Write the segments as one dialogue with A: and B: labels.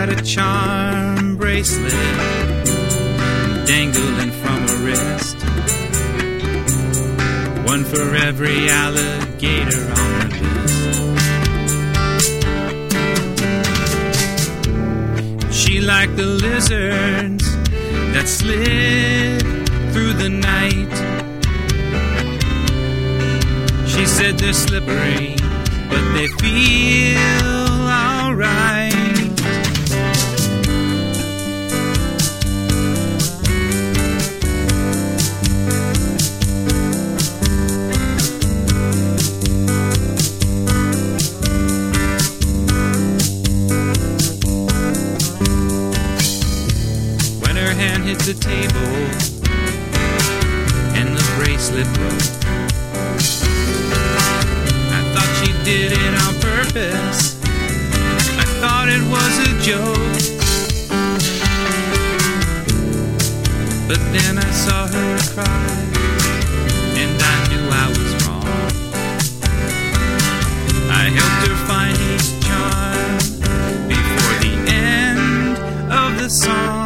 A: had a charm bracelet dangling from her wrist, one for every alligator on her list. She liked the lizards that slid through the night. She said they're slippery, but they feel alright. When her hand hit the table and the bracelet broke, she did it on purpose. I thought it was a joke, but then I saw her cry, and I knew I was wrong. I helped her find each charm before the end of the song.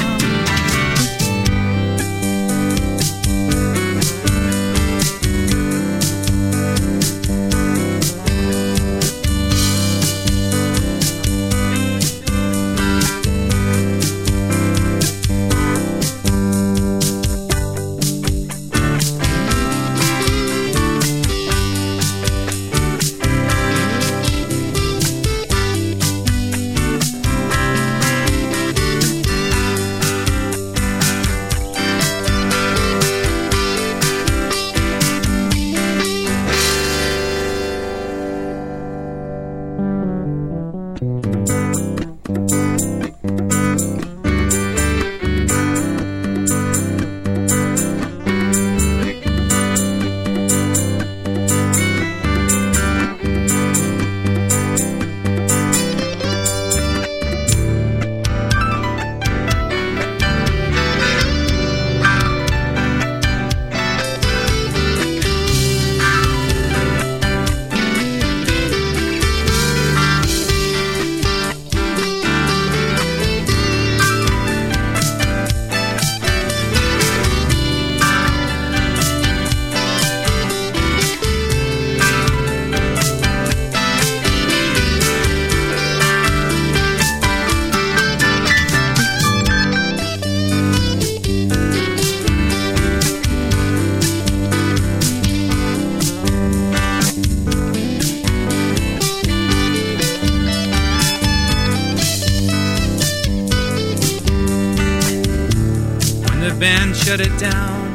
A: Band shut it down.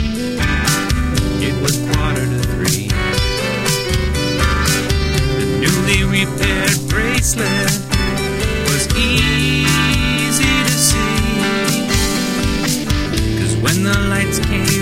A: It was 2:45. The newly repaired bracelet was easy to see, 'cause when the lights came